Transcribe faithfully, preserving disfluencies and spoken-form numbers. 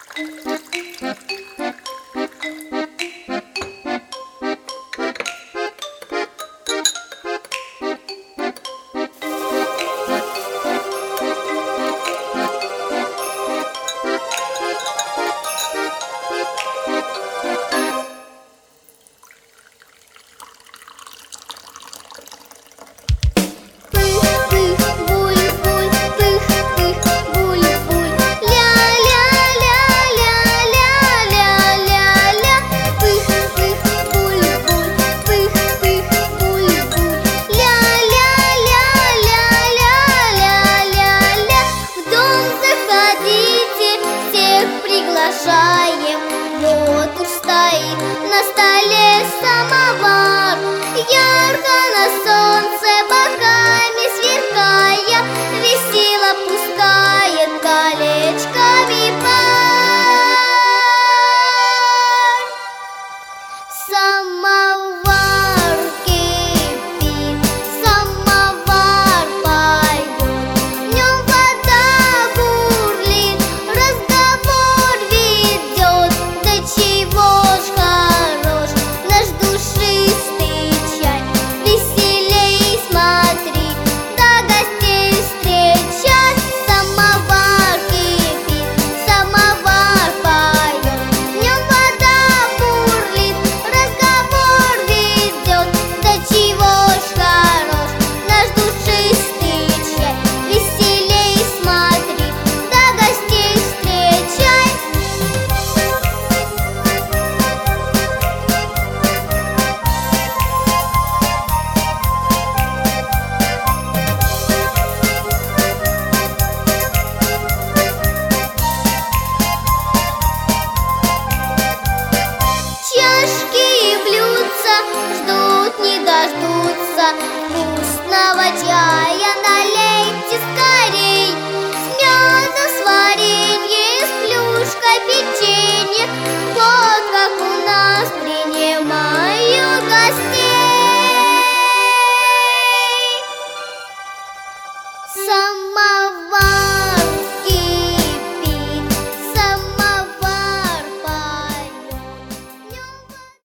Вот уж стоит на столе самовар, ярко на солнце боками сверкая, весело пускает колечками пар. Самовар кипит, самовар поет, в нем вода бурлит, разговор ведет. Да чего ж хорош наш душистый чай, веселей смотри, да гостей встречай. Самовар кипит, самовар поет, в нем вода бурлит, разговор ведет. Да чего ж хорош наш душистый чай, веселей смотри, да гостей встречай. Чашки и блюдца ждут, не дождутся.